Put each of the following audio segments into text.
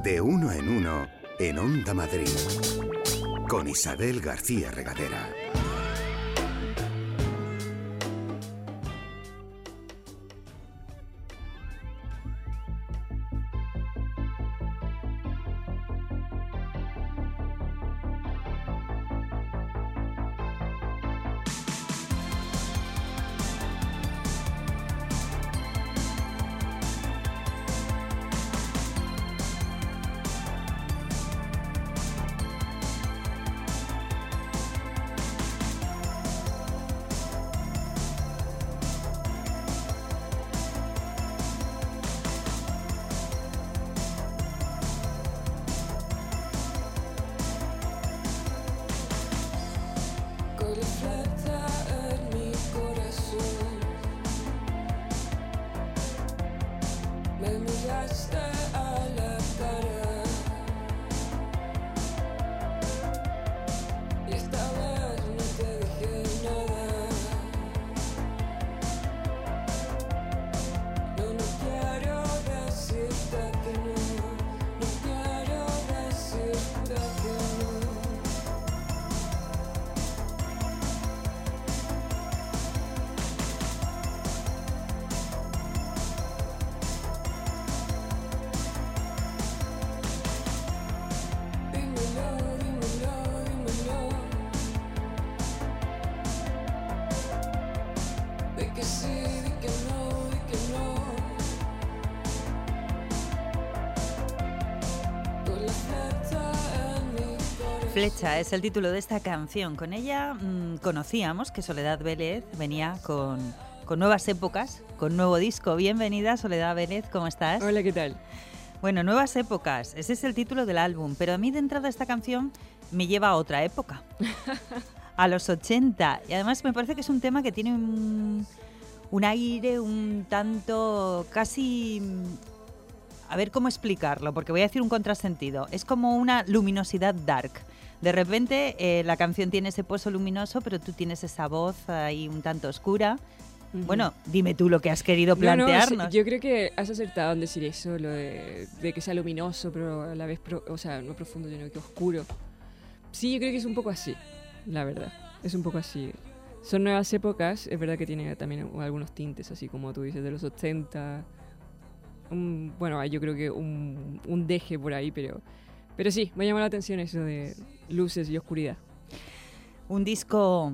De uno en uno en Onda Madrid. Con Isabel García Regadera. Flecha es el título de esta canción. Con ella conocíamos que Soledad Vélez venía con nuevas épocas, con nuevo disco. Bienvenida, Soledad Vélez, ¿cómo estás? Hola, ¿qué tal? Bueno, Nuevas épocas, ese es el título del álbum, pero a mí de entrada esta canción me lleva a otra época, a los 80. Y además me parece que es un tema que tiene un aire un tanto casi... A ver cómo explicarlo, porque voy a decir un contrasentido. Es como una luminosidad dark. De repente la canción tiene ese pozo luminoso, pero tú tienes esa voz ahí un tanto oscura. Uh-huh. Bueno, dime tú lo que has querido plantearnos. No, yo creo que has acertado en decir eso, lo de que sea luminoso, pero a la vez, o sea, no profundo, sino que oscuro. Sí, yo creo que es un poco así, la verdad. Es un poco así. Son nuevas épocas, es verdad que tiene también algunos tintes, así como tú dices, de los 80. Bueno, yo creo que un deje por ahí, pero sí, me llama la atención eso de luces y oscuridad. ¿Un disco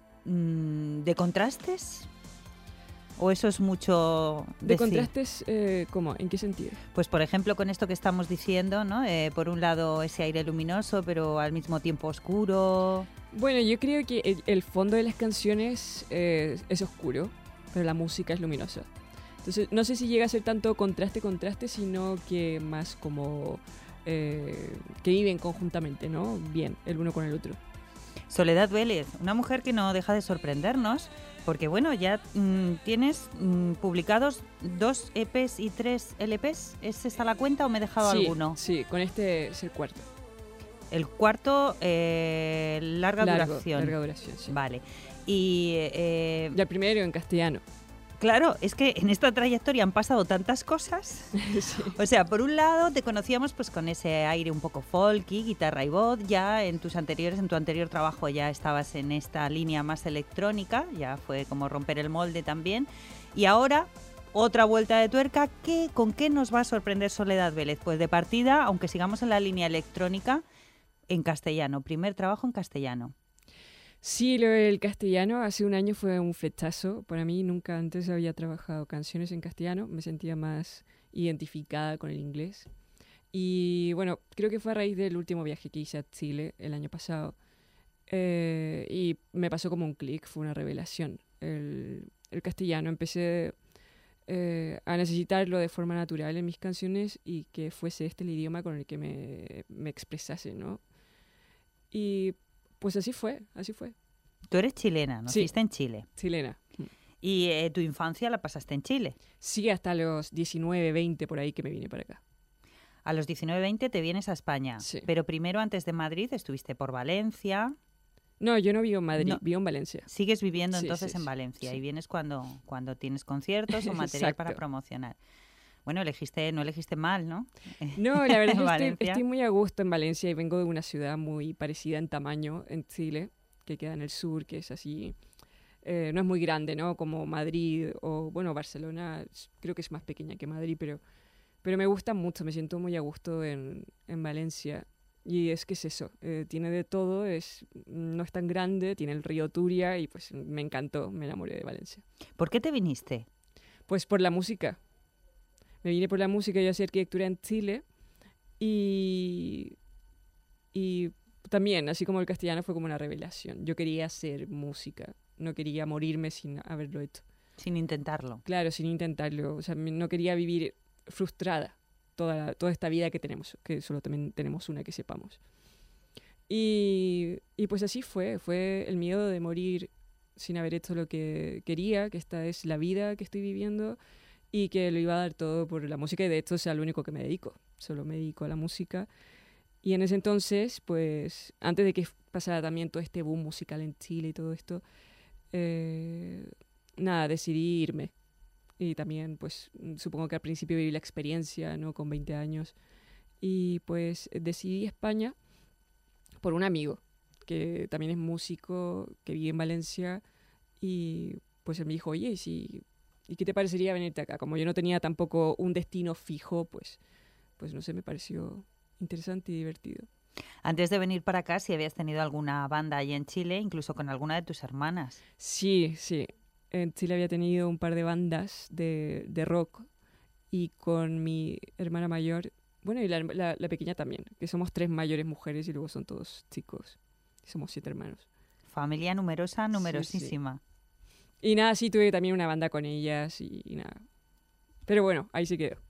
de contrastes? ¿O eso es mucho decir? ¿De contrastes cómo? ¿En qué sentido? Pues por ejemplo con esto que estamos diciendo, ¿no? Por un lado ese aire luminoso, pero al mismo tiempo oscuro. Bueno, yo creo que el fondo de las canciones es oscuro, pero la música es luminosa. Entonces, no sé si llega a ser tanto contraste, sino que más como que viven conjuntamente, ¿no? Bien, el uno con el otro. Soledad Vélez, una mujer que no deja de sorprendernos, porque bueno, ya tienes publicados 2 EPs y 3 LPs. ¿Es esta la cuenta o me he dejado alguno? Sí, con este es el cuarto. El cuarto, larga duración. Larga duración, sí. Vale. Y el primero en castellano. Claro, es que en esta trayectoria han pasado tantas cosas. Sí. O sea, por un lado te conocíamos pues con ese aire un poco folky, guitarra y voz. Ya en tu anterior trabajo ya estabas en esta línea más electrónica, ya fue como romper el molde también. Y ahora otra vuelta de tuerca. ¿Con qué nos va a sorprender Soledad Vélez? Pues de partida, aunque sigamos en la línea electrónica, en castellano. Primer trabajo en castellano. Sí, lo del castellano hace un año fue un flechazo. Para mí nunca antes había trabajado canciones en castellano. Me sentía más identificada con el inglés. Y bueno, creo que fue a raíz del último viaje que hice a Chile el año pasado. Y me pasó como un clic, fue una revelación. El castellano, empecé a necesitarlo de forma natural en mis canciones y que fuese este el idioma con el que me expresase, ¿no? Y pues así fue. Tú eres chilena, naciste en Chile. Chilena. ¿Y tu infancia la pasaste en Chile? Sí, hasta los 19, 20 por ahí que me vine para acá. A los 19, 20 te vienes a España. Sí. Pero primero, antes de Madrid, estuviste por Valencia. No, yo no vivo en Madrid, vivo en Valencia. Sigues viviendo entonces en Valencia y vienes cuando tienes conciertos o material para promocionar. Bueno, no elegiste mal, ¿no? No, la verdad es que Valencia. estoy muy a gusto en Valencia y vengo de una ciudad muy parecida en tamaño en Chile, que queda en el sur, que es así, no es muy grande, ¿no? Como Madrid o, bueno, Barcelona, creo que es más pequeña que Madrid, pero me gusta mucho, me siento muy a gusto en Valencia. Y es que es eso, tiene de todo, no es tan grande, tiene el río Turia y pues me encantó, me enamoré de Valencia. ¿Por qué te viniste? Pues por la música. Me vine por la música, yo hacía arquitectura en Chile y, y también, así como el castellano, fue como una revelación. Yo quería hacer música, no quería morirme sin haberlo hecho. Sin intentarlo. Claro, sin intentarlo. O sea, no quería vivir frustrada toda esta vida que tenemos, que solo también tenemos una que sepamos. Y pues así fue el miedo de morir sin haber hecho lo que quería, que esta es la vida que estoy viviendo y que lo iba a dar todo por la música y de hecho es al único que me dedico, solo me dedico a la música. Y en ese entonces, pues antes de que pasara también todo este boom musical en Chile y todo esto, nada, decidí irme. Y también, pues, supongo que al principio viví la experiencia, ¿no? Con 20 años. Y pues decidí España por un amigo, que también es músico, que vive en Valencia. Y pues él me dijo, oye, ¿y qué te parecería venirte acá? Como yo no tenía tampoco un destino fijo, pues no sé, me pareció interesante y divertido. Antes de venir para acá, si habías tenido alguna banda allí en Chile, incluso con alguna de tus hermanas. Sí, sí. En Chile había tenido un par de bandas de rock y con mi hermana mayor, bueno, y la pequeña también, que somos 3 mayores mujeres y luego son todos chicos. Somos 7 hermanos. Familia numerosa, Sí, numerosísima. sí. Y nada, sí, tuve también una banda con ellas y nada. Pero bueno, ahí se quedó.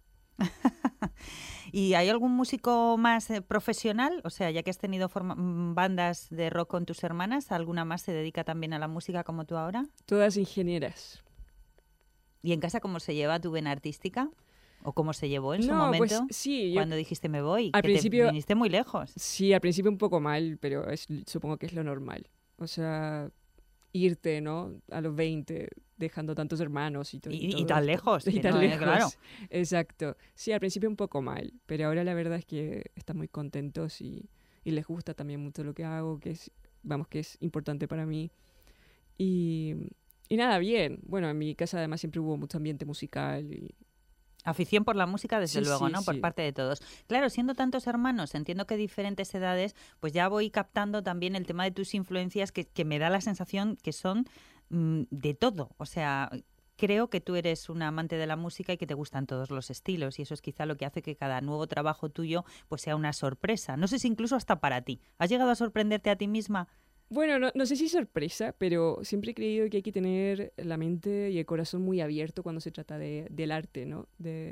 ¿Y hay algún músico más profesional? O sea, ya que has tenido bandas de rock con tus hermanas, ¿alguna más se dedica también a la música como tú ahora? Todas ingenieras. ¿Y en casa cómo se lleva tu vena artística? ¿O cómo se llevó en su No, pues momento? sí, Cuando dijiste me voy, al que principio, te viniste muy lejos. sí, al principio un poco mal, pero supongo que es lo normal. O sea, irte, ¿no? A los 20, dejando tantos hermanos y todo. Y tan lejos. Y que tan no, lejos. claro. Exacto. Sí, al principio un poco mal, pero ahora la verdad es que están muy contentos y les gusta también mucho lo que hago, que es importante para mí. Y nada, bien. Bueno, en mi casa además siempre hubo mucho ambiente musical y Afición por la música, desde sí, luego, sí, ¿no? Por sí. parte de todos. Claro, siendo tantos hermanos, entiendo que diferentes edades, pues ya voy captando también el tema de tus influencias que me da la sensación que son de todo. O sea, creo que tú eres una amante de la música y que te gustan todos los estilos y eso es quizá lo que hace que cada nuevo trabajo tuyo pues sea una sorpresa. No sé si incluso hasta para ti. ¿Has llegado a sorprenderte a ti misma? Bueno, no sé si sorpresa, pero siempre he creído que hay que tener la mente y el corazón muy abierto cuando se trata del arte, ¿no?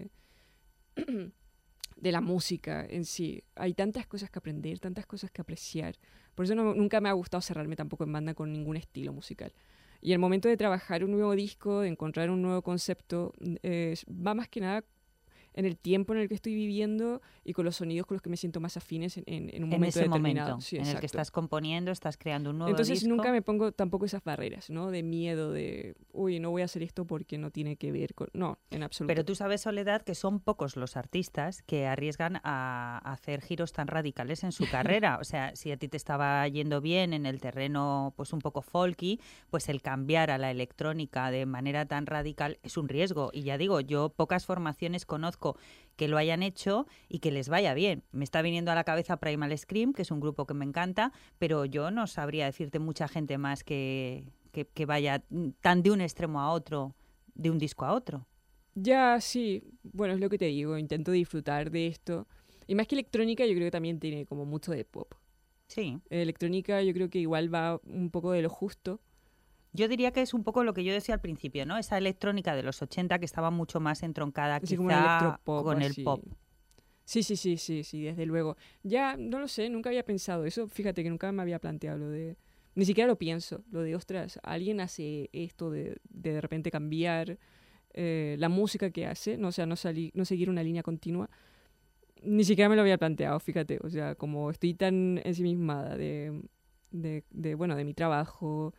De la música en sí. Hay tantas cosas que aprender, tantas cosas que apreciar. Por eso nunca me ha gustado cerrarme tampoco en banda con ningún estilo musical. Y el momento de trabajar un nuevo disco, de encontrar un nuevo concepto, va más que nada en el tiempo en el que estoy viviendo y con los sonidos con los que me siento más afines en un momento ese determinado. momento Sí, en el que exacto. estás componiendo, estás creando un nuevo Entonces disco. nunca me pongo tampoco esas barreras, ¿no? De miedo, de, uy, no voy a hacer esto porque no tiene que ver con... No, en absoluto. Pero tú sabes, Soledad, que son pocos los artistas que arriesgan a hacer giros tan radicales en su carrera. O sea, si a ti te estaba yendo bien en el terreno pues un poco folky, pues el cambiar a la electrónica de manera tan radical es un riesgo. Y ya digo, yo pocas formaciones conozco que lo hayan hecho y que les vaya bien. Me está viniendo a la cabeza Primal Scream, que es un grupo que me encanta, pero yo no sabría decirte mucha gente más que vaya tan de un extremo a otro, de un disco a otro. Ya, sí. Bueno, es lo que te digo. Intento disfrutar de esto. Y más que electrónica, yo creo que también tiene como mucho de pop. Sí. Electrónica yo creo que igual va un poco de lo justo. Yo diría que es un poco lo que yo decía al principio, ¿no? Esa electrónica de los 80 que estaba mucho más entroncada Así como un quizá electropop. con así. el pop. Sí, desde luego. Ya, no lo sé, nunca había pensado eso. Fíjate que nunca me había planteado lo de... Ni siquiera lo pienso, lo de, ostras, alguien hace esto de repente cambiar la música que hace, no, o sea, no seguir una línea continua. Ni siquiera me lo había planteado, fíjate. O sea, como estoy tan ensimismada bueno, de mi trabajo,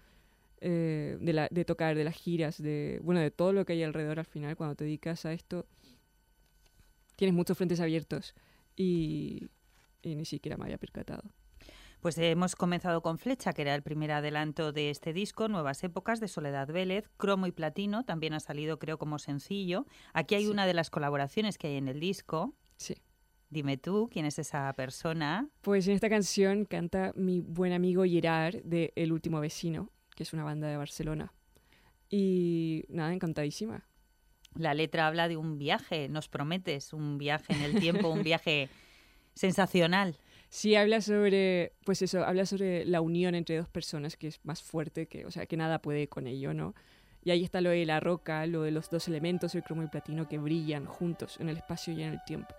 de tocar, de las giras, de todo lo que hay alrededor al final, cuando te dedicas a esto, tienes muchos frentes abiertos y ni siquiera me había percatado. Pues hemos comenzado con Flecha, que era el primer adelanto de este disco, Nuevas Épocas, de Soledad Vélez. Cromo y Platino también ha salido, creo, como sencillo. Aquí hay una de las colaboraciones que hay en el disco. Sí. Dime tú, ¿quién es esa persona? Pues en esta canción canta mi buen amigo Gerard de El Último Vecino, que es una banda de Barcelona. Y nada, encantadísima. La letra habla de un viaje, nos prometes un viaje en el tiempo, un viaje sensacional. Sí, habla sobre la unión entre dos personas, que es más fuerte, que nada puede con ello, ¿no? Y ahí está lo de la roca, lo de los dos elementos, el cromo y el platino, que brillan juntos en el espacio y en el tiempo.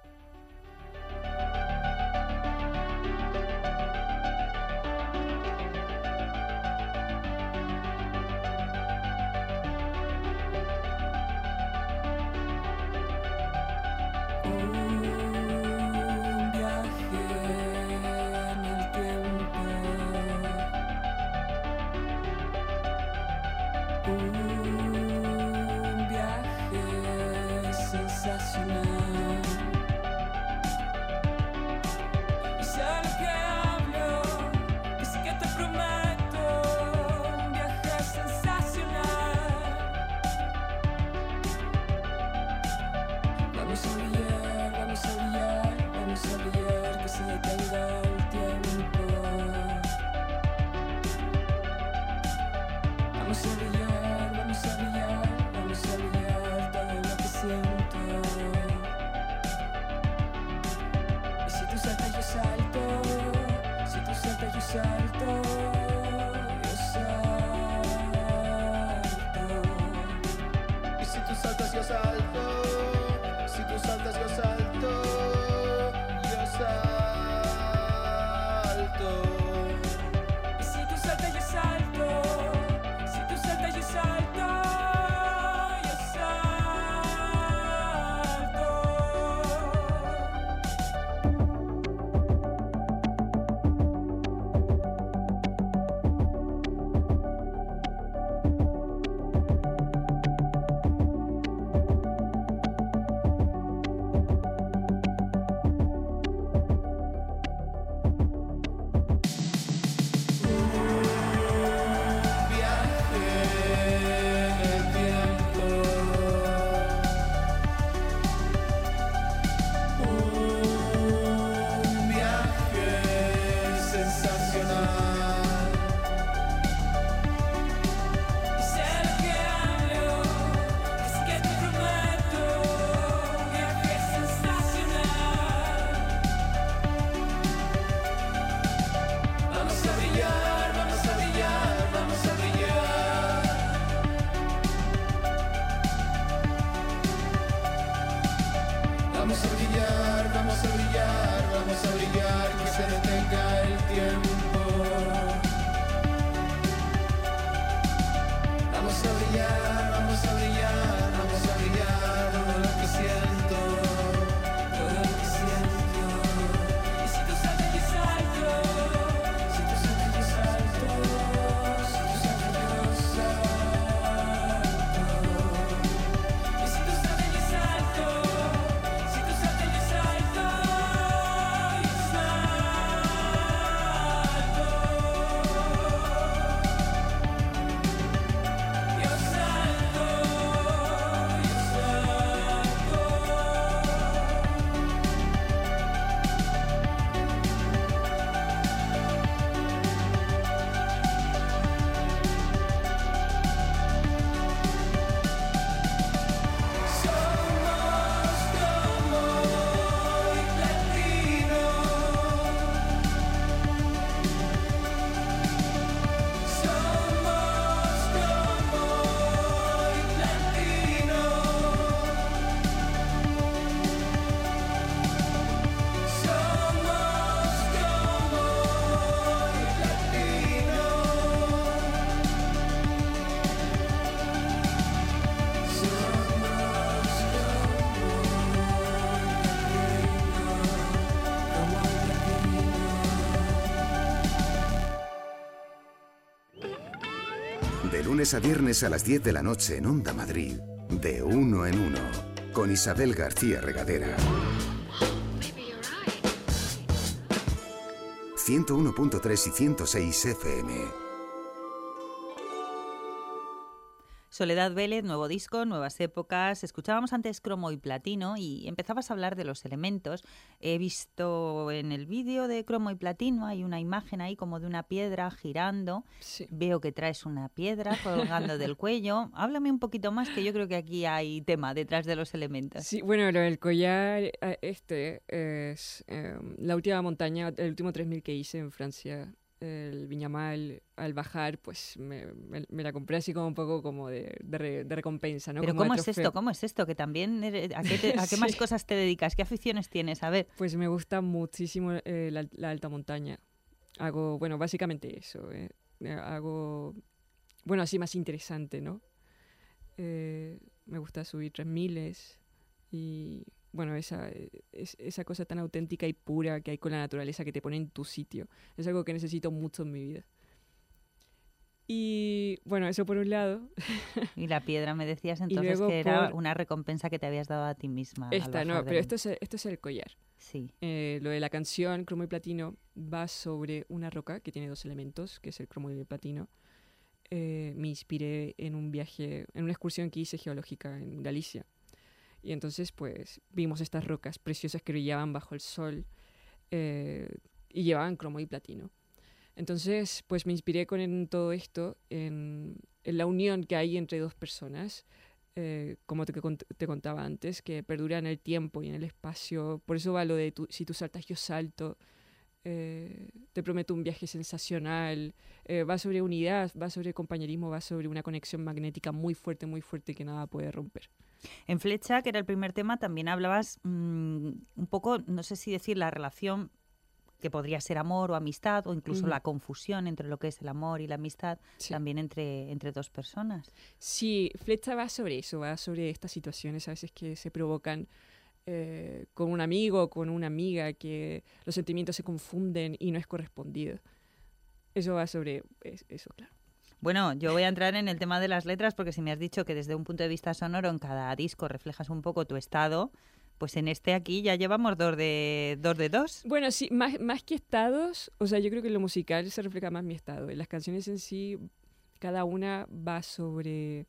De lunes a viernes a las 10 de la noche en Onda Madrid, de Uno en Uno, con Isabel García Regadera. 101.3 y 106 FM. Soledad Vélez, nuevo disco, nuevas épocas. Escuchábamos antes Cromo y Platino y empezabas a hablar de los elementos. He visto en el vídeo de Cromo y Platino, hay una imagen ahí como de una piedra girando. Sí. Veo que traes una piedra colgando del cuello. Háblame un poquito más, que yo creo que aquí hay tema detrás de los elementos. Sí, bueno, lo del collar, este es la última montaña, el último 3000 que hice en Francia, el Viñamal. Al bajar, pues me la compré así como un poco como de recompensa, ¿no? Pero como ¿cómo de es trofeo. esto? ¿Cómo es esto? Que también ¿a qué más Sí. cosas te dedicas? ¿Qué aficiones tienes? A ver. Pues me gusta muchísimo la alta montaña. Hago, bueno, básicamente eso. Hago, bueno, así más interesante, ¿no? Me gusta subir 3000 y, bueno, esa cosa tan auténtica y pura que hay con la naturaleza que te pone en tu sitio. Es algo que necesito mucho en mi vida. Y, bueno, eso por un lado. Y la piedra me decías entonces luego que era por- una recompensa que te habías dado a ti misma. al Esta, no, bajar pero del- esto es el collar. Sí. Lo de la canción Cromo y Platino va sobre una roca que tiene 2 elementos, que es el cromo y el platino. Me inspiré en un viaje, en una excursión que hice geológica en Galicia. Y entonces, pues, vimos estas rocas preciosas que brillaban bajo el sol y llevaban cromo y platino. Entonces, pues me inspiré en todo esto, en la unión que hay entre 2 personas, como te contaba antes, que perdura en el tiempo y en el espacio. Por eso va lo de si tú saltas, yo salto. Te prometo un viaje sensacional. Va sobre unidad, va sobre compañerismo, va sobre una conexión magnética muy fuerte que nada puede romper. En Flecha, que era el primer tema, también hablabas un poco, no sé si decir la relación que podría ser amor o amistad, o incluso Ujú. la confusión entre lo que es el amor y la amistad, Sí. también entre 2 personas. Sí, Flecha va sobre eso, va sobre estas situaciones a veces que se provocan con un amigo o con una amiga, que los sentimientos se confunden y no es correspondido. Eso va sobre eso, claro. Bueno, yo voy a entrar en el tema de las letras, porque si me has dicho que desde un punto de vista sonoro en cada disco reflejas un poco tu estado, pues en este aquí ya llevamos dos de dos. Bueno, sí, más que estados, o sea, yo creo que en lo musical se refleja más mi estado. En las canciones en sí, cada una va sobre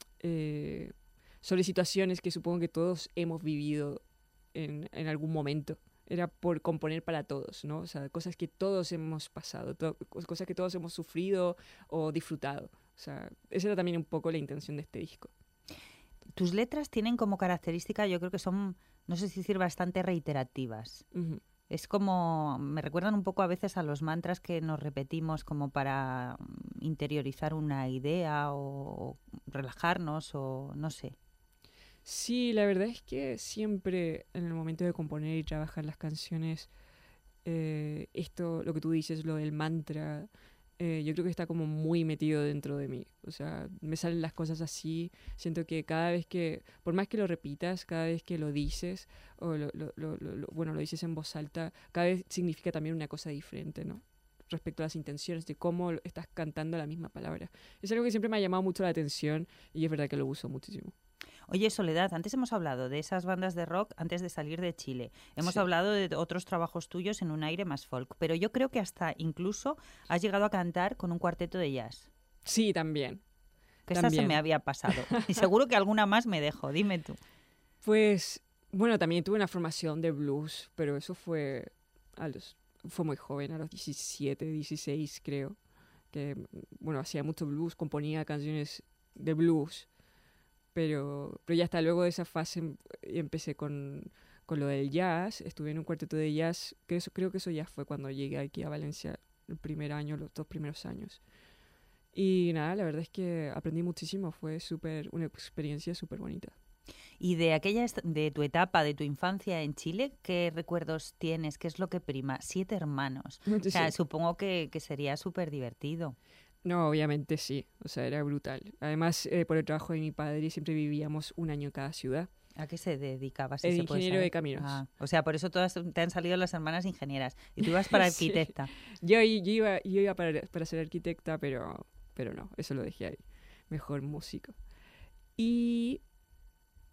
situaciones que supongo que todos hemos vivido en algún momento. Era por componer para todos, ¿no? O sea, cosas que todos hemos pasado, cosas que todos hemos sufrido o disfrutado. O sea, esa era también un poco la intención de este disco. Tus letras tienen como característica, yo creo que son, no sé si decir, bastante reiterativas. Ujú. Es como, me recuerdan un poco a veces a los mantras que nos repetimos como para interiorizar una idea o relajarnos o no sé. Sí, la verdad es que siempre en el momento de componer y trabajar las canciones, esto, lo que tú dices, lo del mantra, yo creo que está como muy metido dentro de mí. O sea, me salen las cosas así. Siento que cada vez que, por más que lo repitas, cada vez que lo dices, o bueno, lo dices en voz alta, cada vez significa también una cosa diferente, ¿no? Respecto a las intenciones de cómo estás cantando la misma palabra. Es algo que siempre me ha llamado mucho la atención y es verdad que lo uso muchísimo. Oye, Soledad, antes hemos hablado de esas bandas de rock antes de salir de Chile. Hemos Sí. hablado de otros trabajos tuyos en un aire más folk, pero yo creo que hasta incluso has llegado a cantar con un cuarteto de jazz. Sí, también. Que esa se También. me había pasado. Y seguro que alguna más me dejo, dime tú. Pues, bueno, también tuve una formación de blues, pero eso fue fue muy joven, a los 17, 16 creo. Que, bueno, hacía mucho blues, componía canciones de blues, pero ya hasta luego de esa fase empecé con lo del jazz. Estuve en un cuarteto de jazz, creo que eso ya fue cuando llegué aquí a Valencia el primer año, los 2 primeros años. Y nada, la verdad es que aprendí muchísimo, fue una experiencia súper bonita. Y de tu etapa, de tu infancia en Chile, ¿qué recuerdos tienes? ¿Qué es lo que prima? 7 hermanos. O sea, Sí. supongo que sería súper divertido. No, obviamente sí, o sea, era brutal. Además, por el trabajo de mi padre, siempre vivíamos un año en cada ciudad. ¿A qué se dedicaba? Si Era se puede ingeniero saber? de caminos. Ah, o sea, por eso todas te han salido las hermanas ingenieras. Y tú ibas para Sí. arquitecta. Yo iba para ser arquitecta, pero no, eso lo dejé ahí. Mejor músico. Y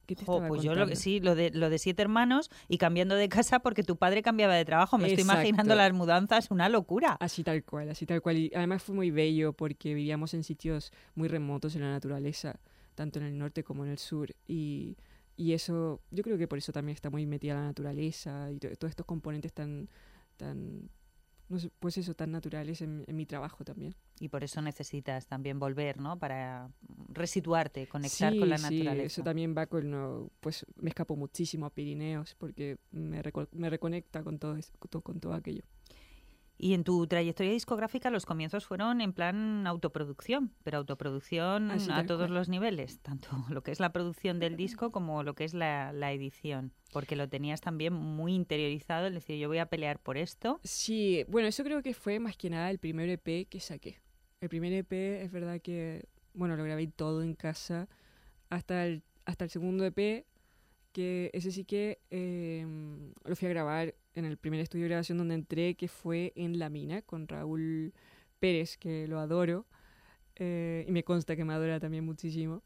¿Qué te estaba Pues contando? sí, lo de 7 hermanos y cambiando de casa porque tu padre cambiaba de trabajo. Me estoy imaginando Exacto. las mudanzas, una locura. Así tal cual, así tal cual. Y además fue muy bello porque vivíamos en sitios muy remotos en la naturaleza, tanto en el norte como en el sur. Y eso, yo creo que por eso también está muy metida la naturaleza y todos estos componentes tan, no sé, pues eso, tan naturales en mi trabajo también. Y por eso necesitas también volver, ¿no? Para resituarte, conectar con Sí, la sí, eso naturaleza. también va con, pues me escapo muchísimo a Pirineos porque me reconecta con con todo aquello. Y en tu trayectoria discográfica los comienzos fueron en plan autoproducción, pero autoproducción Así a tal todos cual. los niveles, tanto lo que es la producción del disco como lo que es la edición, porque lo tenías también muy interiorizado, es decir, yo voy a pelear por esto. Sí, bueno, eso creo que fue más que nada el primer EP que saqué. El primer EP es verdad que, bueno, lo grabé todo en casa hasta el segundo EP, que ese sí que lo fui a grabar en el primer estudio de grabación donde entré, que fue en La Mina, con Raúl Pérez, que lo adoro, y me consta que me adora también muchísimo.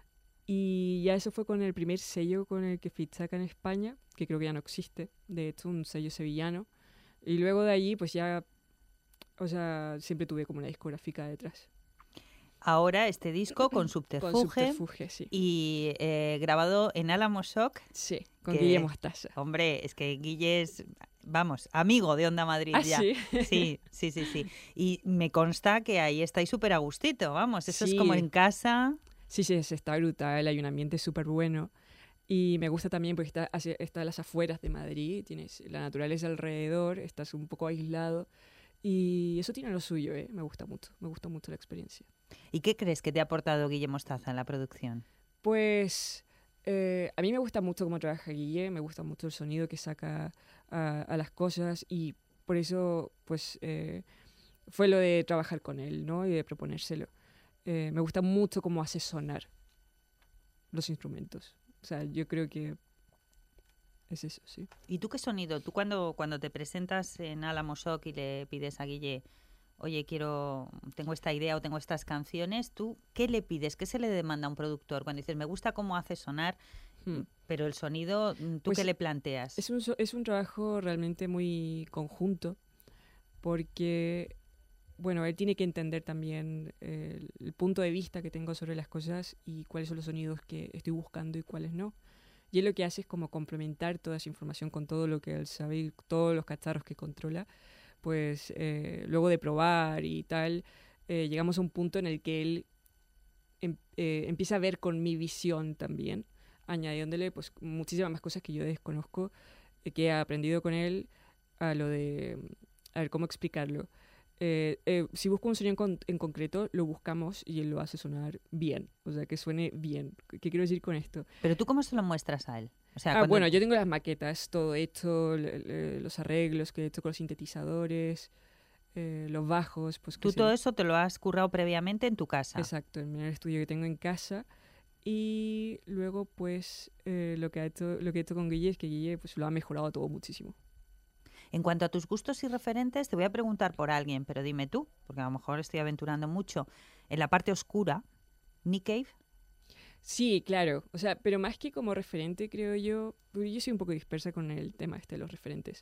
Y ya eso fue con el primer sello con el que fiché acá en España, que creo que ya no existe, de hecho, un sello sevillano. Y luego de allí, pues ya, o sea, siempre tuve como una discográfica detrás. Ahora este disco con Con Subterfuge Subterfuge, sí. y grabado en Álamo Shock, Sí, con que, Guillermo Mostaza. hombre, es que Guille es, vamos, amigo de Onda Madrid Ah, ya. sí. Sí, sí, sí, sí. Y me consta que ahí estáis súper a gustito, vamos, eso es como Sí, en casa. sí, sí, se está brutal, hay un ambiente súper bueno. Y me gusta también porque está a las afueras de Madrid, tienes la naturaleza alrededor, estás un poco aislado. Y eso tiene lo suyo, ¿eh? Me gusta mucho la experiencia. ¿Y qué crees que te ha aportado Guille Mostaza en la producción? Pues a mí me gusta mucho cómo trabaja Guille, me gusta mucho el sonido que saca a las cosas y por eso pues fue lo de trabajar con él, ¿no? Y de proponérselo. Me gusta mucho cómo hace sonar los instrumentos. O sea, yo creo que es eso, sí. ¿Y tú qué sonido? Tú cuando te presentas en Álamo Shock y le pides a Guille, oye, tengo esta idea o tengo estas canciones, ¿tú qué le pides? ¿Qué se le demanda a un productor? Cuando dices, me gusta cómo hace sonar, Hmm. pero el sonido, ¿tú Pues qué le planteas? es un trabajo realmente muy conjunto porque, bueno, él tiene que entender también el punto de vista que tengo sobre las cosas y cuáles son los sonidos que estoy buscando y cuáles no. Y él lo que hace es como complementar toda esa información con todo lo que él sabe y todos los cacharros que controla. Pues luego de probar y tal, llegamos a un punto en el que él empieza a ver con mi visión también, añadiéndole pues muchísimas más cosas que yo desconozco, que he aprendido con él a lo de, a ver cómo explicarlo. Si busco un sonido en concreto, lo buscamos y él lo hace sonar bien, o sea, que suene bien. ¿Qué quiero decir con esto? Pero tú cómo se lo muestras a él? O sea, Bueno, yo tengo las maquetas, todo hecho, los arreglos que he hecho con los sintetizadores, los bajos, pues que tú todo eso te lo has currado previamente en tu casa. exacto, en el estudio que tengo en casa. Y luego, pues, lo que he hecho con Guille es que Guille pues, lo ha mejorado todo muchísimo. En cuanto a tus gustos y referentes, te voy a preguntar por alguien, pero dime tú, porque a lo mejor estoy aventurando mucho. En la parte oscura, Nick Cave. Sí, claro. O sea, pero más que como referente, creo yo, porque yo soy un poco dispersa con el tema este de los referentes.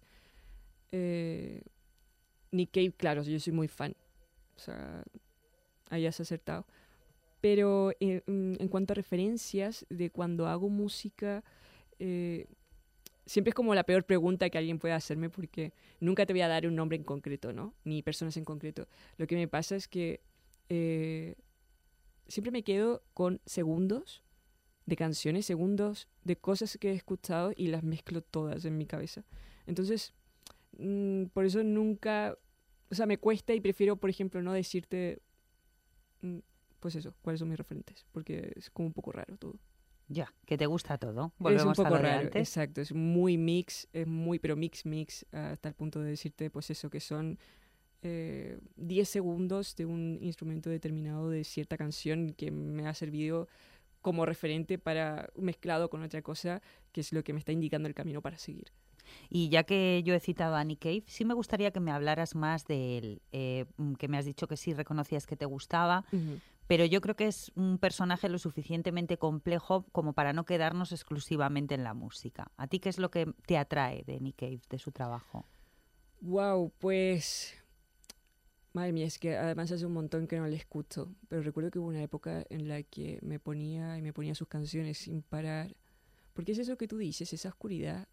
Nick Cave, claro, yo soy muy fan. O sea, ahí has acertado. Pero en cuanto a referencias de cuando hago música, siempre es como la peor pregunta que alguien puede hacerme porque nunca te voy a dar un nombre en concreto, ¿no? Ni personas en concreto. Lo que me pasa es que siempre me quedo con segundos de canciones, segundos de cosas que he escuchado y las mezclo todas en mi cabeza. Entonces, por eso nunca, o sea, me cuesta y prefiero, por ejemplo, no decirte, pues eso, cuáles son mis referentes, porque es como un poco raro todo. Ya, que te gusta todo. Es un Volvemos a poco lo de raro, antes. exacto, es muy mix, pero mix, hasta el punto de decirte, pues eso, que son 10 segundos de un instrumento determinado de cierta canción que me ha servido como referente para mezclado con otra cosa, que es lo que me está indicando el camino para seguir. Y ya que yo he citado a Nick Cave, sí me gustaría que me hablaras más de él, que me has dicho que sí reconocías que te gustaba, pero yo creo que es un personaje lo suficientemente complejo como para no quedarnos exclusivamente en la música. ¿A ti qué es lo que te atrae de Nick Cave, de su trabajo? Wow, pues... Madre mía, es que además hace un montón que no le escucho, pero recuerdo que hubo una época en la que me ponía sus canciones sin parar, porque es eso que tú dices, esa oscuridad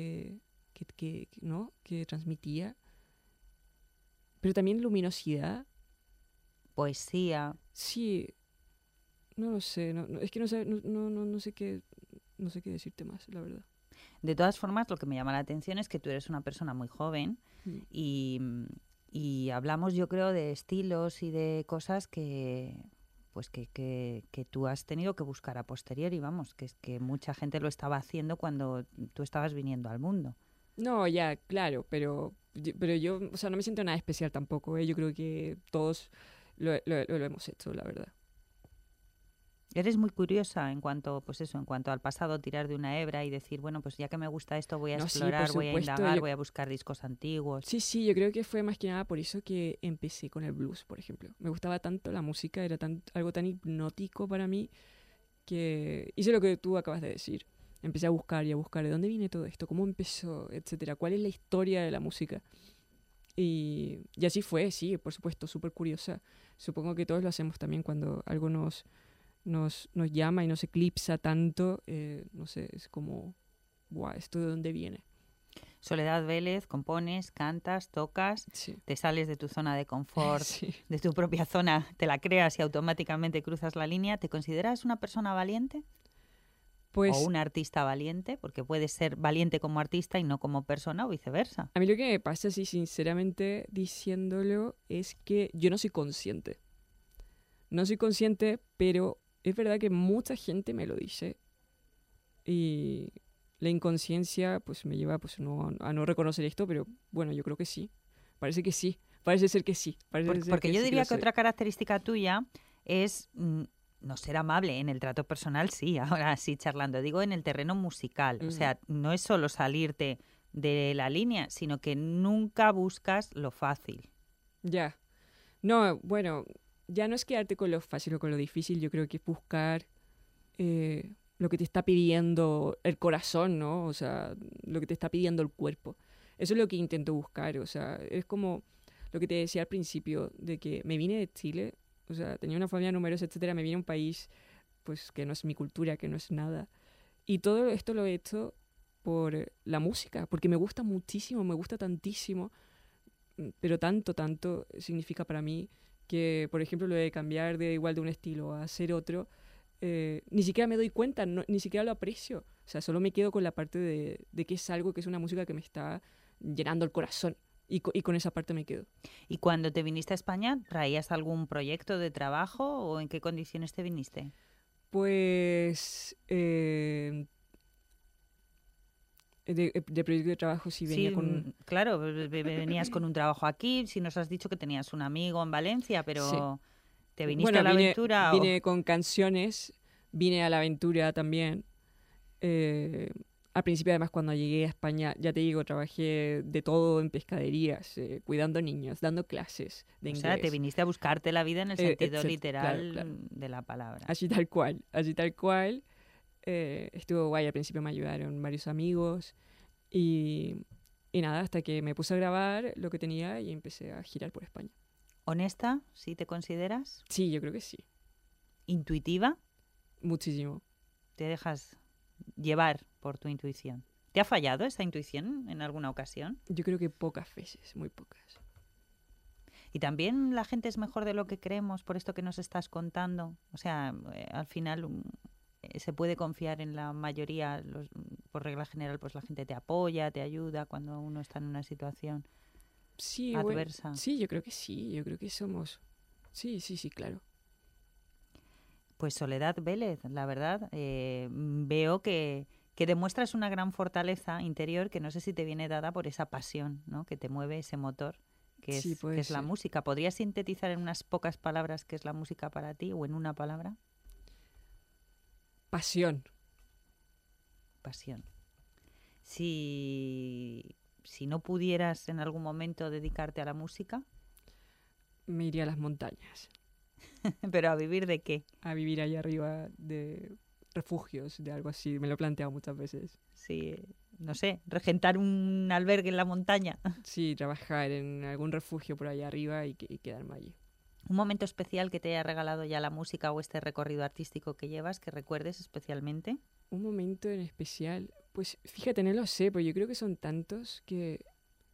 ¿no? Que transmitía, pero también luminosidad. Poesía. Sí, no lo sé, es que no sé qué decirte más, la verdad. De todas formas, lo que me llama la atención es que tú eres una persona muy joven Mm. y hablamos, yo creo, de estilos y de cosas que pues que tú has tenido que buscar a posteriori, vamos, que es que mucha gente lo estaba haciendo cuando tú estabas viniendo al mundo. No, ya, claro, pero yo, o sea, no me siento nada especial tampoco, ¿eh? Yo creo que todos lo hemos hecho, la verdad. Eres muy curiosa en cuanto, pues eso, en cuanto al pasado, tirar de una hebra y decir, bueno, pues ya que me gusta esto, voy a No, sí, por explorar, voy a supuesto. indagar, voy a buscar discos antiguos. Sí, sí, yo creo que fue más que nada por eso que empecé con el blues, por ejemplo. Me gustaba tanto la música, era algo tan hipnótico para mí que hice lo que tú acabas de decir. Empecé a buscar y a buscar de dónde viene todo esto, cómo empezó, etcétera, cuál es la historia de la música. Y así fue, sí, por supuesto, súper curiosa. Supongo que todos lo hacemos también cuando algo nos llama y nos eclipsa tanto. No sé, es como, guau, ¿esto de dónde viene? Soledad Vélez, compones, cantas, tocas, Sí. te sales de tu zona de confort, Sí. de tu propia zona, te la creas y automáticamente cruzas la línea. ¿Te consideras una persona valiente? Pues ¿O un artista valiente? Porque puedes ser valiente como artista y no como persona o viceversa. a mí lo que me pasa, así sinceramente diciéndolo, es que yo no soy consciente. No soy consciente, pero es verdad que mucha gente me lo dice. Y la inconsciencia pues me lleva pues a no reconocer esto, pero bueno, yo creo que sí. Parece que sí. Parece ser que sí. Porque yo diría que otra característica tuya es no ser amable en el trato personal, sí, ahora sí charlando, digo en el terreno musical. O sea, no es solo salirte de la línea, sino que nunca buscas lo fácil. Ya. No, bueno, ya no es quedarte con lo fácil o con lo difícil, yo creo que es buscar lo que te está pidiendo el corazón, ¿no? O sea, lo que te está pidiendo el cuerpo. Eso es lo que intento buscar, o sea, es como lo que te decía al principio, de que me vine de Chile, o sea, tenía una familia numerosa, etcétera, me vine a un país, pues, que no es mi cultura, que no es nada. Y todo esto lo he hecho por la música, porque me gusta muchísimo, me gusta tantísimo, pero tanto significa para mí que, por ejemplo, lo de cambiar de igual de un estilo a hacer otro, ni siquiera me doy cuenta, ni siquiera lo aprecio. O sea, solo me quedo con la parte de que es algo, que es una música que me está llenando el corazón. Y con esa parte me quedo. ¿Y cuando te viniste a España, traías algún proyecto de trabajo o en qué condiciones te viniste? Pues de proyecto de trabajo sí venía Sí, con... claro, venías con un trabajo aquí, si nos has dicho que tenías un amigo en Valencia, pero Sí. ¿te viniste Bueno, a la aventura? vine con canciones, vine a la aventura también. Al principio, además, cuando llegué a España, ya te digo, trabajé de todo en pescaderías, cuidando niños, dando clases de O inglés. sea, te viniste a buscarte la vida en el sentido literal claro. de la palabra. Así tal cual, así tal cual. Estuvo guay, al principio me ayudaron varios amigos y nada, hasta que me puse a grabar lo que tenía y empecé a girar por España. ¿Honesta, sí te consideras? Sí, yo creo que sí, ¿Intuitiva? muchísimo. ¿Te dejas llevar por tu intuición? ¿Te ha fallado esa intuición en alguna ocasión? Yo creo que pocas veces, muy pocas. Y también la gente es mejor de lo que creemos por esto que nos estás contando. O sea, al final se puede confiar en la mayoría, por regla general, pues la gente te apoya, te ayuda cuando uno está en una situación Sí, adversa. bueno, sí, yo creo que sí, yo creo que somos... Sí, claro. Pues Soledad Vélez, la verdad, veo que demuestras una gran fortaleza interior que no sé si te viene dada por esa pasión, ¿no? Que te mueve ese motor, que Sí, es, puede que es la ser. música. ¿Podrías sintetizar en unas pocas palabras qué es la música para ti o en una palabra? Pasión. Pasión. Si no pudieras en algún momento dedicarte a la música, Me iría a las montañas. ¿Pero a vivir de qué? A vivir allá arriba de refugios, de algo así. Me lo he planteado muchas veces. Sí, no sé, regentar un albergue en la montaña. Sí, trabajar en algún refugio por allá arriba y quedarme allí. ¿Un momento especial que te haya regalado ya la música o este recorrido artístico que llevas, que recuerdes especialmente? Un momento en especial, pues fíjate, no lo sé, pero yo creo que son tantos que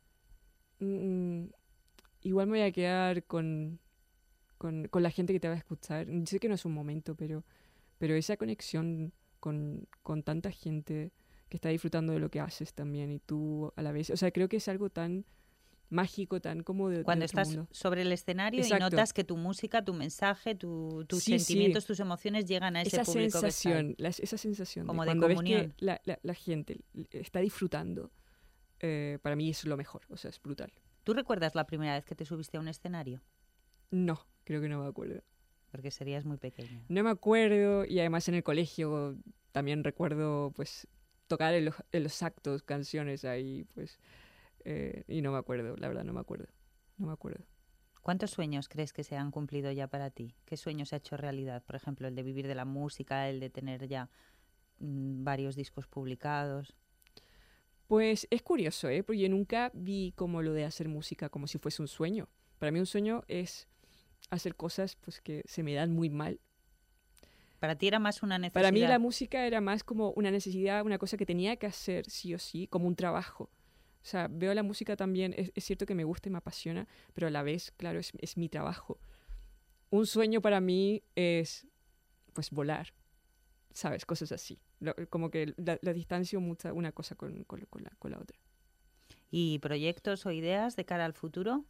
igual me voy a quedar con la gente que te va a escuchar. Sé que no es un momento, pero esa conexión con tanta gente que está disfrutando de lo que haces también y tú a la vez. O sea, creo que es algo tan mágico, tan como de Cuando otro estás mundo. sobre el escenario Exacto. y notas que tu música, tu mensaje, tus Sí, sentimientos, sí. tus emociones llegan a ese Esa público sensación, esa sensación Como de cuando ves comunión. que la gente está disfrutando, para mí es lo mejor, o sea, es brutal. ¿Tú recuerdas la primera vez que te subiste a un escenario? No, creo que no me acuerdo. Porque serías muy pequeño. No me acuerdo, y además en el colegio también recuerdo pues tocar en los actos canciones ahí, pues, y no me acuerdo, la verdad no me acuerdo. ¿Cuántos sueños crees que se han cumplido ya para ti? ¿Qué sueño se ha hecho realidad? Por ejemplo, el de vivir de la música, el de tener ya varios discos publicados. Pues es curioso, porque yo nunca vi como lo de hacer música como si fuese un sueño. Para mí un sueño es hacer cosas pues que se me dan muy mal. Para ti era más una necesidad. Para mí la música era más como una necesidad, una cosa que tenía que hacer sí o sí, como un trabajo. O sea, veo la música también, es cierto que me gusta y me apasiona, pero a la vez, claro, es mi trabajo. Un sueño para mí es, pues, volar, ¿sabes? Cosas así. Como que la distancio mucho una cosa con la otra. ¿Y proyectos o ideas de cara al futuro?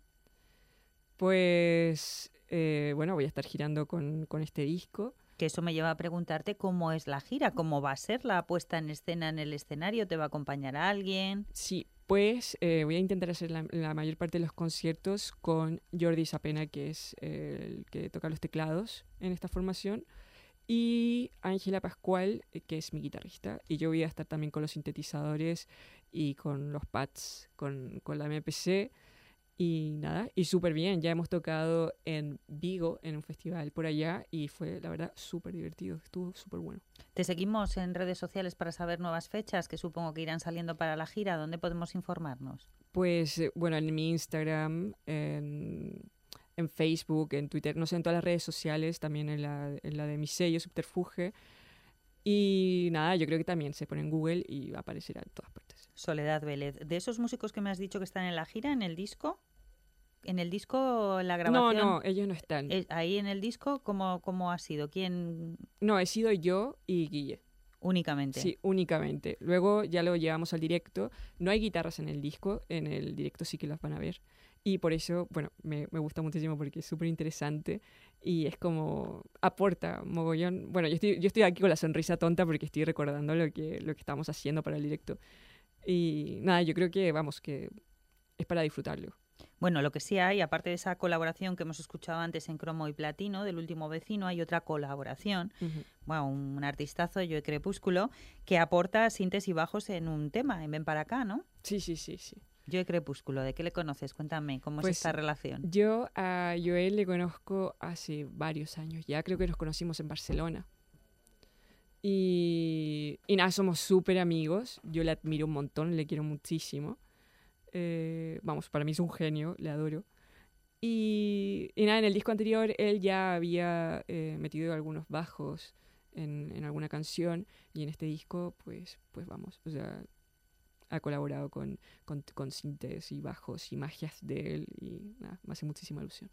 Pues, bueno, voy a estar girando con este disco. Que eso me lleva a preguntarte cómo es la gira, cómo va a ser la puesta en escena en el escenario, ¿te va a acompañar a alguien? Sí, pues voy a intentar hacer la mayor parte de los conciertos con Jordi Sapena, que es el que toca los teclados en esta formación, y Ángela Pascual, que es mi guitarrista, y yo voy a estar también con los sintetizadores y con los pads, con la MPC. Y nada, y súper bien. Ya hemos tocado en Vigo, en un festival por allá, y fue, la verdad, súper divertido. Estuvo súper bueno. Te seguimos en redes sociales para saber nuevas fechas que supongo que irán saliendo para la gira. ¿Dónde podemos informarnos? Pues, bueno, en mi Instagram, en Facebook, en Twitter, no sé, en todas las redes sociales, también en la de mi sello, Subterfuge. Y nada, yo creo que también se pone en Google y aparecerá en todas partes. Soledad Vélez. De esos músicos que me has dicho que están en la gira, en el disco, en la grabación. No, ellos no están. Ahí en el disco, ¿cómo ha sido? ¿Quién No, he sido yo y Guille. únicamente? Sí, únicamente. Luego ya lo llevamos al directo. No hay guitarras en el disco, en el directo sí que las van a ver. Y por eso, bueno, me gusta muchísimo porque es súper interesante y es como aporta mogollón. Bueno, yo estoy aquí con la sonrisa tonta porque estoy recordando lo que estamos haciendo para el directo. Y nada, yo creo que, vamos, que es para disfrutarlo. Bueno, lo que sí hay, aparte de esa colaboración que hemos escuchado antes en Cromo y Platino, del último vecino, hay otra colaboración, bueno, un artistazo, Joe Crepúsculo, que aporta sintes y bajos en un tema, en Ven para acá, ¿no? Sí. Joe Crepúsculo, ¿de qué le conoces? Cuéntame, ¿cómo Pues, es esta relación? Yo a Joel le conozco hace varios años ya, creo que nos conocimos en Barcelona. Y nada, somos súper amigos, yo le admiro un montón, le quiero muchísimo. Vamos, para mí es un genio, le adoro. Y nada, en el disco anterior él ya había metido algunos bajos en alguna canción y en este disco, pues vamos, o sea, ha colaborado con sintes y bajos y magias de él y nada, me hace muchísima ilusión.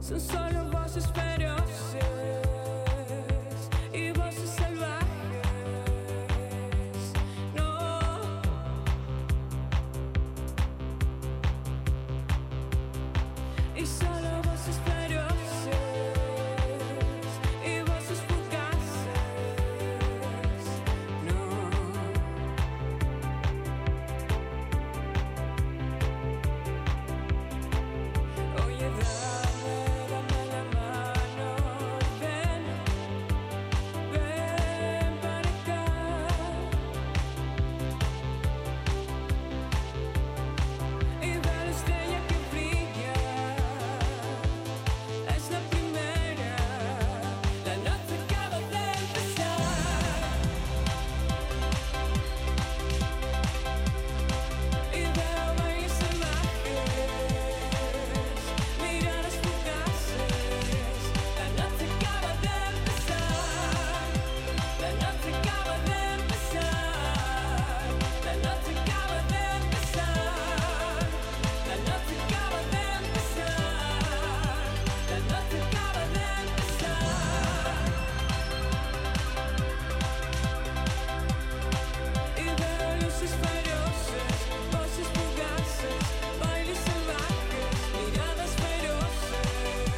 son solo voces feroces y voces salvajes. No, y solo voces feroces y voces fugaces. No. Oye, dame la mano, ven para acá. Y ve la estrella que brilla, es la primera, la noche acaba de empezar. Y veo bailes salvajes, miradas fugaces. La noche acaba de empezar. La noche acaba de empezar. La noche acaba de empezar. La noche acaba de empezar. La noche acaba de empezar. Y veo luces feroces, voces fugaces, bailes salvajes, miradas feroces.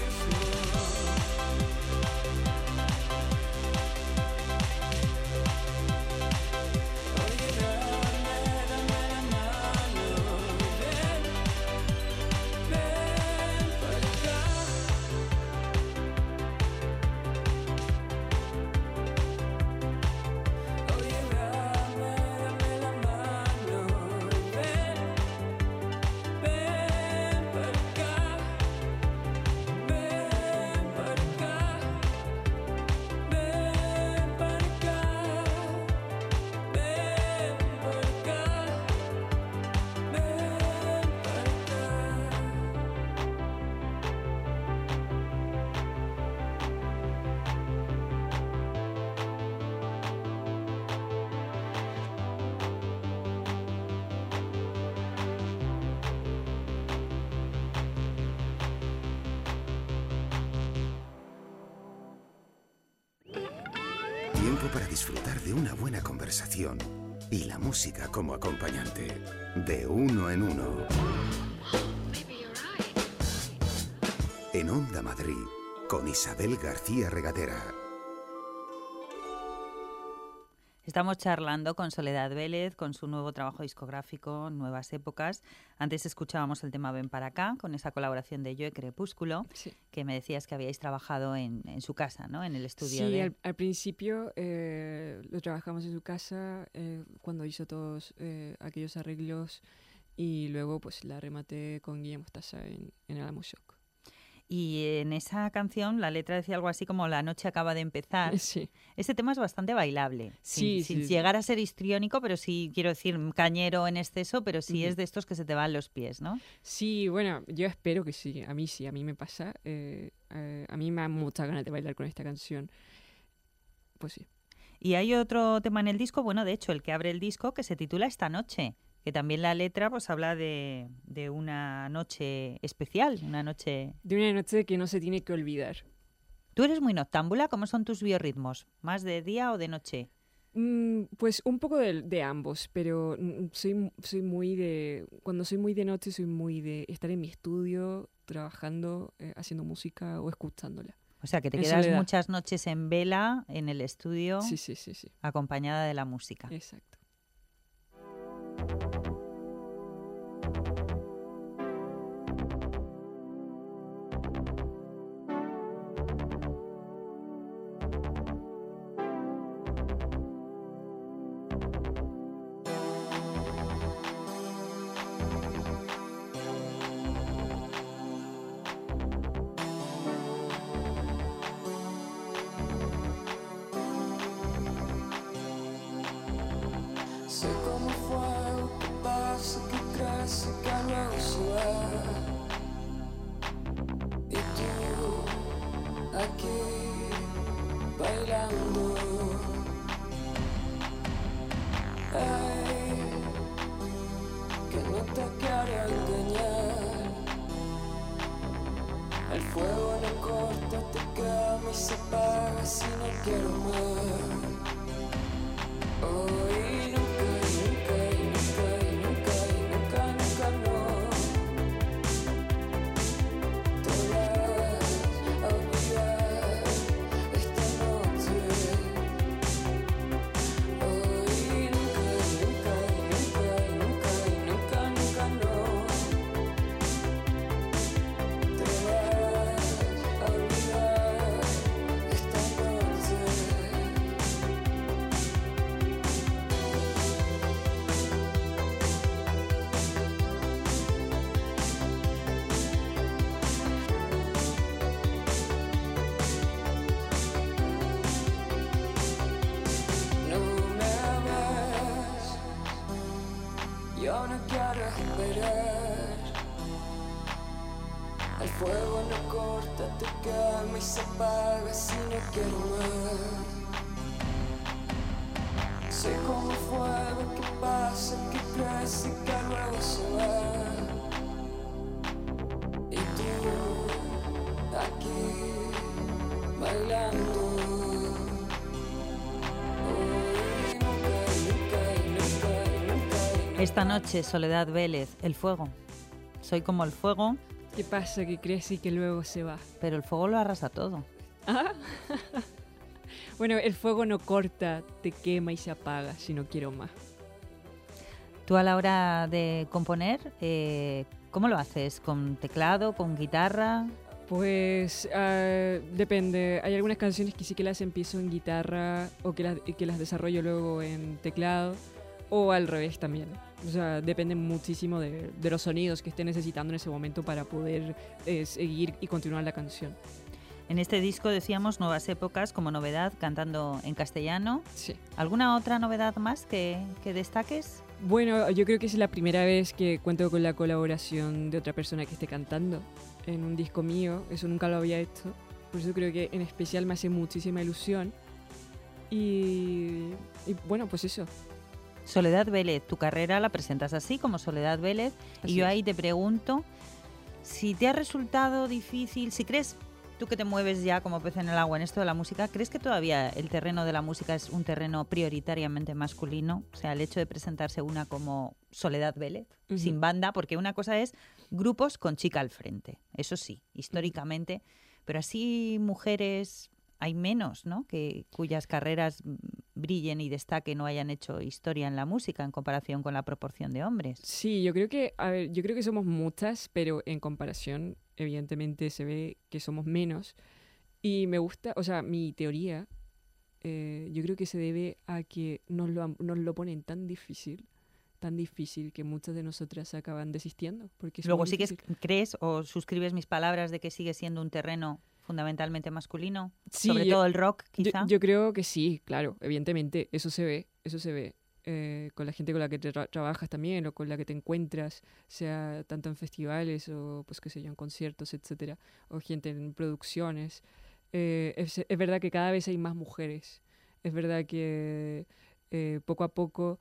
Oye, dame la mano, ven para acá. Oye, dame la mano, ven para acá, ven para acá, ven para acá, ven para acá, ven Tiempo para disfrutar de una buena conversación y la música como acompañante. De uno en uno. En Onda Madrid, con Isabel García Regadera. Estamos charlando con Soledad Vélez, con su nuevo trabajo discográfico, Nuevas Épocas. Antes escuchábamos el tema Ven para acá, con esa colaboración de Joe Crepúsculo, Sí. que me decías que habíais trabajado en su casa, ¿no? En el estudio Sí, de... al principio lo trabajamos en su casa cuando hizo todos aquellos arreglos y luego pues la rematé con Guillermo Mostaza en Alamo Shock. Y en esa canción la letra decía algo así como La noche acaba de empezar. Sí. Este tema es bastante bailable, Sí, sin sí. llegar a ser histriónico, pero sí, quiero decir, cañero en exceso, pero sí Ujú. es de estos que se te van los pies, ¿no? Sí, bueno, yo espero que sí, a mí me pasa. A mí me da muchas ganas de bailar con esta canción. Pues sí. Y hay otro tema en el disco, bueno, de hecho, el que abre el disco, que se titula Esta noche, que también la letra pues habla de una noche especial, una noche... De una noche que no se tiene que olvidar. ¿Tú eres muy noctámbula? ¿Cómo son tus biorritmos? ¿Más de día o de noche? Pues un poco de ambos, pero soy muy de... Cuando soy muy de noche, soy muy de estar en mi estudio, trabajando, haciendo música o escuchándola. O sea, que te En quedas soledad. muchas noches en vela, en el estudio, Sí. acompañada de la música. Exacto. Sé como fuego que pasa, que crece, que luego se va. Y tú aquí bailando. Ay, que no te quiero engañar. El fuego no quema y se apaga si no quiero más. Hoy nunca, nunca, nunca, nunca, nunca, nunca no. Te vas a olvidar esta noche. Hoy nunca, nunca, nunca, nunca, nunca, nunca no. Te vas a olvidar esta noche. No me ves, yo no quiero esperar. El fuego no corta, te quema y se apaga si no quiero más. Soy como fuego que pasa, que crece, que luego se va. Y tú, aquí, bailando. Hoy nunca, nunca, nunca, nunca. Esta noche, Soledad Vélez, el fuego. Soy como el fuego, ¿Qué pasa? Que crece y que luego se va. pero el fuego lo arrasa todo. Ah. Bueno, el fuego no corta, te quema y se apaga si no quiero más. Tú a la hora de componer, ¿cómo lo haces? ¿Con teclado, con guitarra? Pues depende. Hay algunas canciones que sí que las empiezo en guitarra o que las desarrollo luego en teclado o al revés también. O sea, depende muchísimo de los sonidos que esté necesitando en ese momento para poder seguir y continuar la canción. En este disco decíamos Nuevas Épocas como novedad, cantando en castellano. Sí. ¿Alguna otra novedad más que destaques? Bueno, yo creo que es la primera vez que cuento con la colaboración de otra persona que esté cantando en un disco mío. Eso nunca lo había hecho. Por eso creo que en especial me hace muchísima ilusión. Y bueno, pues eso. Soledad Vélez, tu carrera la presentas así, como Soledad Vélez. Así y yo es. ahí te pregunto si te ha resultado difícil, si crees, tú que te mueves ya como pez en el agua en esto de la música, ¿crees que todavía el terreno de la música es un terreno prioritariamente masculino? O sea, el hecho de presentarse una como Soledad Vélez, Ujú. sin banda, porque una cosa es grupos con chica al frente, eso sí, históricamente, pero así mujeres hay menos, ¿no? Cuyas carreras brillen y destaquen o hayan hecho historia en la música en comparación con la proporción de hombres. Sí, yo creo que somos muchas, pero en comparación, evidentemente se ve que somos menos. Y me gusta, o sea, mi teoría, yo creo que se debe a que nos lo ponen tan difícil que muchas de nosotras acaban desistiendo. Porque es Luego muy sí que difícil. crees o suscribes mis palabras de que sigue siendo un terreno fundamentalmente masculino, Sí, sobre todo el rock, quizá. Yo creo que sí, claro, evidentemente, eso se ve. Con la gente con la que trabajas también o con la que te encuentras, sea tanto en festivales o, pues qué sé yo, en conciertos, etcétera, o gente en producciones. Es verdad que cada vez hay más mujeres. Es verdad que poco a poco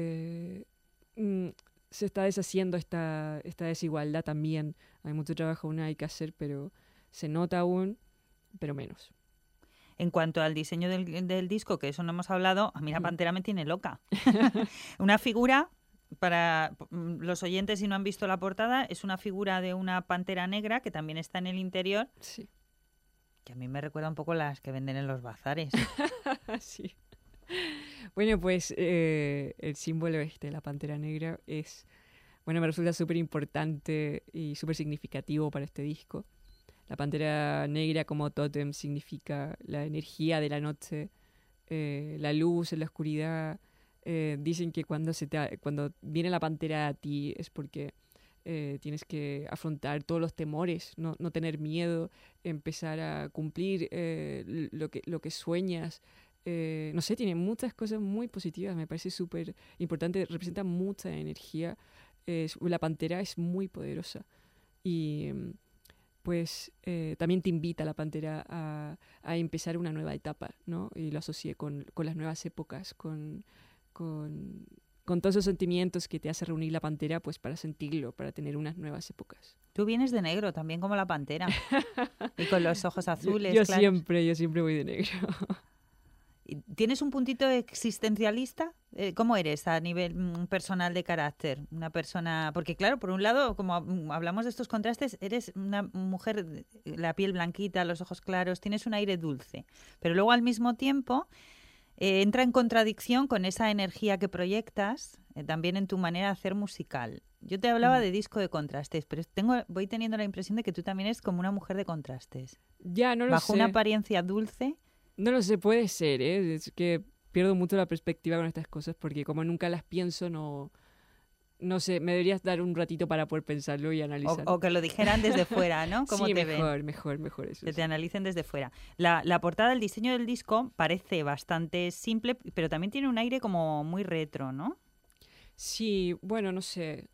se está deshaciendo esta desigualdad también. Hay mucho trabajo aún hay que hacer, pero se nota aún, pero menos. En cuanto al diseño del disco, que eso no hemos hablado, a mí la Pantera me tiene loca. Una figura, para los oyentes si no han visto la portada, es una figura de una pantera negra que también está en el interior, Sí. que a mí me recuerda un poco las que venden en los bazares. Sí. Bueno, pues el símbolo la pantera negra, me resulta súper importante y súper significativo para este disco. La pantera negra como tótem significa la energía de la noche, la luz en la oscuridad. Dicen que cuando viene la pantera a ti es porque tienes que afrontar todos los temores, no tener miedo, empezar a cumplir lo que sueñas. No sé, tiene muchas cosas muy positivas, me parece súper importante, representa mucha energía. La pantera es muy poderosa y pues también te invita la pantera a empezar una nueva etapa, ¿no? Y lo asocié con las nuevas épocas, con todos esos sentimientos que te hace reunir la pantera, pues para sentirlo, para tener unas nuevas épocas. Tú vienes de negro, también como la pantera. Y con los ojos azules, Yo claros. siempre voy de negro. ¿Y ¿Tienes un puntito existencialista? ¿Cómo eres a nivel personal de carácter? Una persona... Porque claro, por un lado, como hablamos de estos contrastes, eres una mujer, la piel blanquita, los ojos claros, tienes un aire dulce. Pero luego al mismo tiempo entra en contradicción con esa energía que proyectas también en tu manera de hacer musical. Yo te hablaba de disco de contrastes, pero voy teniendo la impresión de que tú también eres como una mujer de contrastes. Ya, no lo Bajo sé. una apariencia dulce... No lo sé, puede ser, ¿eh? Es que pierdo mucho la perspectiva con estas cosas porque como nunca las pienso, no sé, me deberías dar un ratito para poder pensarlo y analizarlo. O que lo dijeran desde fuera, ¿no? ¿Cómo sí, te ven? mejor eso. Que sí. te analicen desde fuera. La portada, el diseño del disco parece bastante simple, pero también tiene un aire como muy retro, ¿no? Sí, bueno, no sé.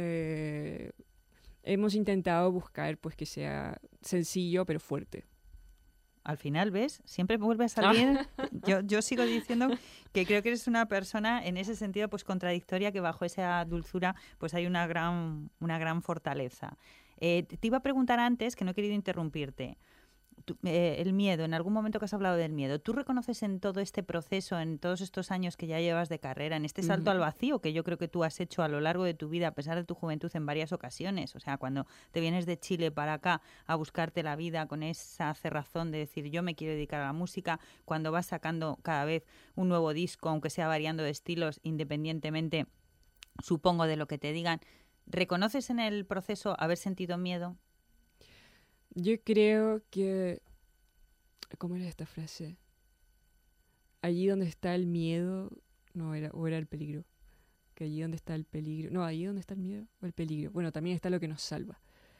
Hemos intentado buscar pues que sea sencillo pero fuerte. Al final, ¿ves? Siempre vuelve a salir. Yo sigo diciendo que creo que eres una persona en ese sentido pues contradictoria, que bajo esa dulzura pues hay una gran fortaleza. Te iba a preguntar antes, que no he querido interrumpirte, el miedo, en algún momento que has hablado del miedo, ¿tú reconoces en todo este proceso, en todos estos años que ya llevas de carrera, en este salto al vacío que yo creo que tú has hecho a lo largo de tu vida, a pesar de tu juventud, en varias ocasiones? O sea, cuando te vienes de Chile para acá a buscarte la vida con esa cerrazón de decir yo me quiero dedicar a la música, cuando vas sacando cada vez un nuevo disco, aunque sea variando de estilos independientemente, supongo, de lo que te digan, ¿reconoces en el proceso haber sentido miedo? Yo creo que... ¿Cómo era esta frase? Allí donde está el miedo... No, era el peligro. Que allí donde está el peligro... No, allí donde está el miedo o el peligro. Bueno, también está lo que nos salva.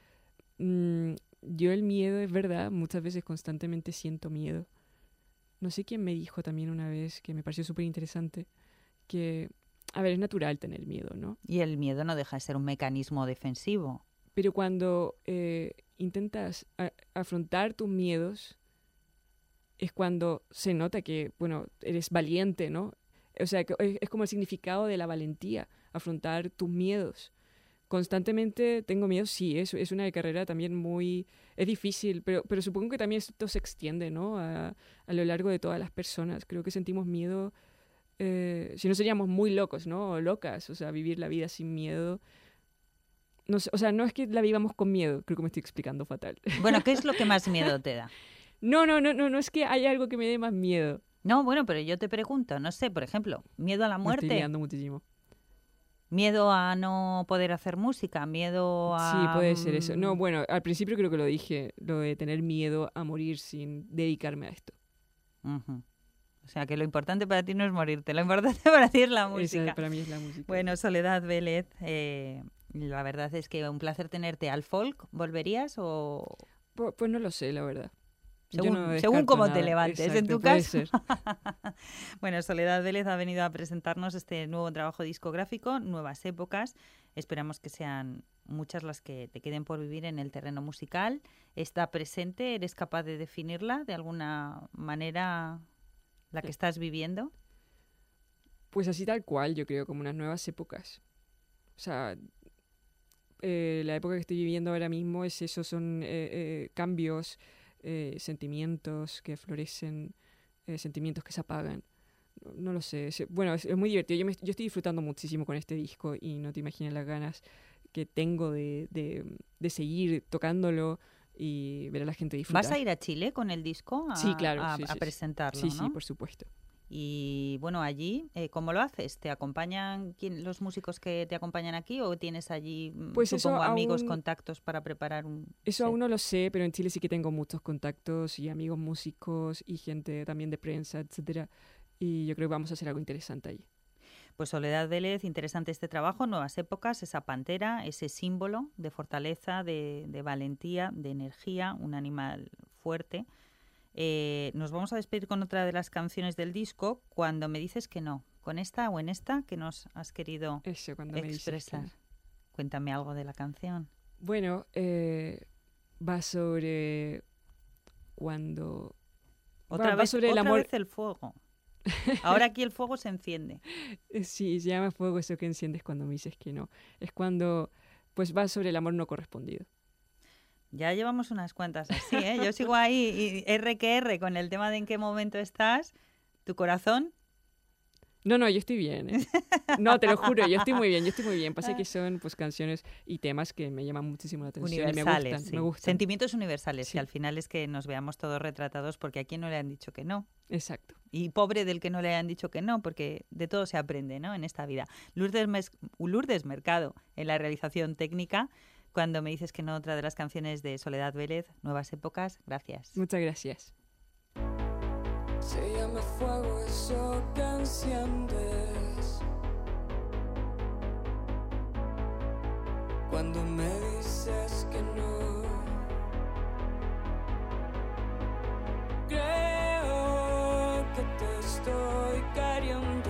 Yo el miedo, es verdad, muchas veces constantemente siento miedo. No sé quién me dijo también una vez, que me pareció súper interesante, que... A ver, es natural tener miedo, ¿no? Y el miedo no deja de ser un mecanismo defensivo. Pero cuando intentas afrontar tus miedos, es cuando se nota que, bueno, eres valiente, ¿no? O sea, que es como el significado de la valentía, afrontar tus miedos. Constantemente tengo miedo, sí, es una carrera también muy... Es difícil, pero supongo que también esto se extiende, ¿no? A lo largo de todas las personas. Creo que sentimos miedo, si no seríamos muy locos, ¿no? O locas, o sea, vivir la vida sin miedo. No sé, o sea, no es que la vivamos con miedo, creo que me estoy explicando fatal. Bueno, ¿qué es lo que más miedo te da? No es que haya algo que me dé más miedo. No, bueno, pero yo te pregunto, no sé, por ejemplo, miedo a la Me estoy muerte, liando muchísimo. miedo a no poder hacer música, miedo a... Sí, puede ser eso. No, bueno, al principio creo que lo dije, lo de tener miedo a morir sin dedicarme a esto. Ujú. O sea, que lo importante para ti no es morirte, lo importante para ti es la música. Esa para mí es la música. Bueno, Soledad Vélez, la verdad es que un placer tenerte. ¿Al folk volverías o...? Pues no lo sé, la verdad. Yo Según, no según descarto cómo nada. te levantes, en Exacto, tu puede caso. ser. Bueno, Soledad Vélez ha venido a presentarnos este nuevo trabajo discográfico, Nuevas Épocas. Esperamos que sean muchas las que te queden por vivir en el terreno musical. ¿Está presente? ¿Eres capaz de definirla de alguna manera, la que estás viviendo? Pues así tal cual, yo creo, como unas nuevas épocas. O sea, la época que estoy viviendo ahora mismo es eso, son cambios, sentimientos que florecen, sentimientos que se apagan. No lo sé. Bueno, es muy divertido. Yo estoy disfrutando muchísimo con este disco y no te imaginas las ganas que tengo de seguir tocándolo y ver a la gente disfrutar. ¿Vas a ir a Chile con el disco Sí, claro, a sí. presentarlo? Sí, ¿no? sí, por supuesto. Y bueno, allí, ¿cómo lo haces? ¿Te acompañan los músicos que te acompañan aquí o tienes allí, Pues eso supongo, amigos, aún- contactos para preparar un Eso set? aún no lo sé, pero en Chile sí que tengo muchos contactos y amigos músicos y gente también de prensa, etcétera. Y yo creo que vamos a hacer algo interesante allí. Pues Soledad Vélez, interesante este trabajo, Nuevas Épocas, esa pantera, ese símbolo de fortaleza, de valentía, de energía, un animal fuerte. Nos vamos a despedir con otra de las canciones del disco, Cuando me dices que no. ¿Con esta o en esta que nos has querido Eso, cuando me dices que expresar? no. Cuéntame algo de la canción. Bueno, va sobre cuando... Otra va vez, sobre el otra amor. vez el fuego. Ahora aquí el fuego se enciende. Sí, se llama fuego eso que enciendes cuando me dices que no. Es cuando, pues va sobre el amor no correspondido. Ya llevamos unas cuantas así, ¿eh? Yo sigo ahí, y R que R, con el tema de en qué momento estás. ¿Tu corazón? No, yo estoy bien. No, te lo juro, yo estoy muy bien. Pasa que son pues canciones y temas que me llaman muchísimo la atención Universales, y me gustan, sí. me gustan. Sentimientos universales, Sí. que al final es que nos veamos todos retratados, porque a quién no le han dicho que no. Exacto. Y pobre del que no le hayan dicho que no, porque de todo se aprende, ¿no? En esta vida. Lourdes Mercado, en la realización técnica, cuando me dices que no, otra de las canciones de Soledad Vélez, Nuevas Épocas, gracias. Muchas gracias. Se llama fuego eso que enciendes cuando me dices que no. Creo que te estoy queriendo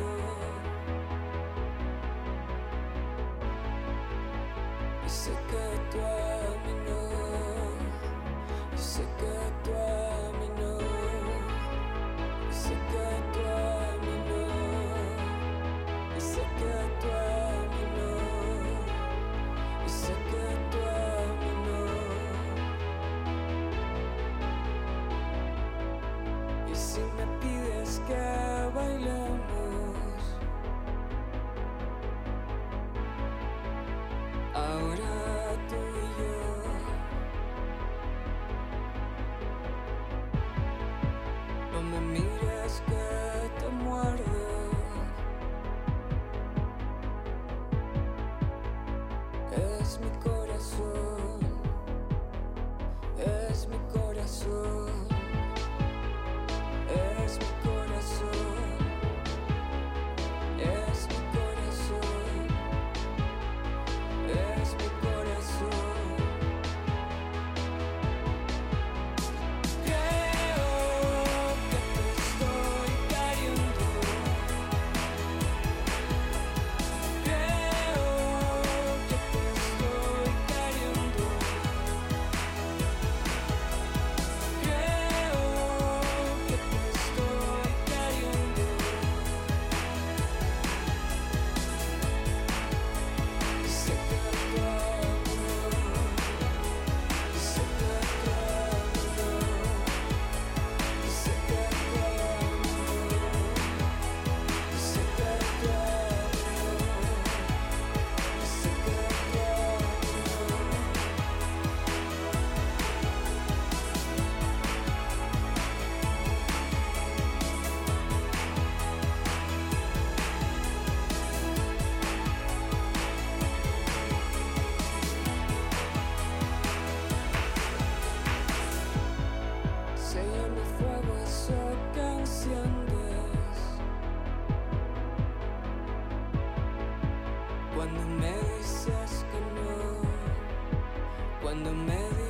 y sé que tú a mí no, y sé que tú a mí no. Sé que tú a mí no, y sé que tú a mí no, y sé que tú a mí no. Y si me pides que bailemos, ahora tú y yo. No me mires que te muerdo. Es mi corazón, es mi corazón, es mi corazón, es mi corazón, es mi corazón. Creo que te estoy queriendo. Creo que te estoy queriendo. Creo que te estoy queriendo. Y sé que tú a mí no, y sé que tú a mí no. Y sé que tú a mí no, y sé que tú a mí no, y sé que tú a mí no. Se llama fuego eso que enciendes cuando me dices que no, cuando me